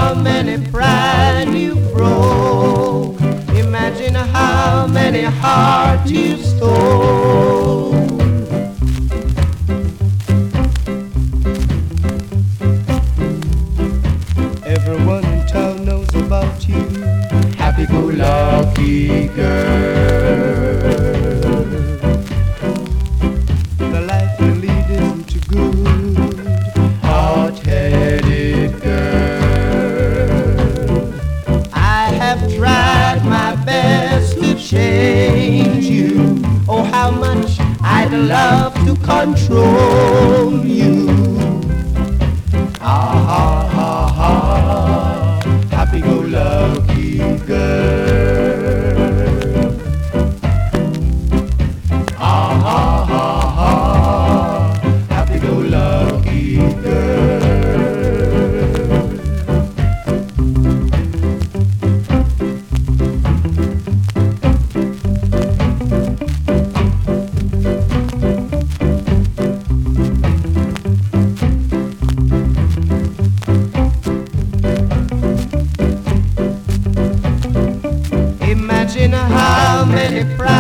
how many pride you broke. Imagine how many hearts you stole. Everyone in town knows about you, happy-go-lucky girl. The life you lead isn't too good, hard-headed girl. I have tried my best to change you. Oh, how much I'd love to control you. Ah, ha, ha, ha, happy-go-lucky girl. Ah, ha, ha, ha, happy-go-lucky girl. Imagine how many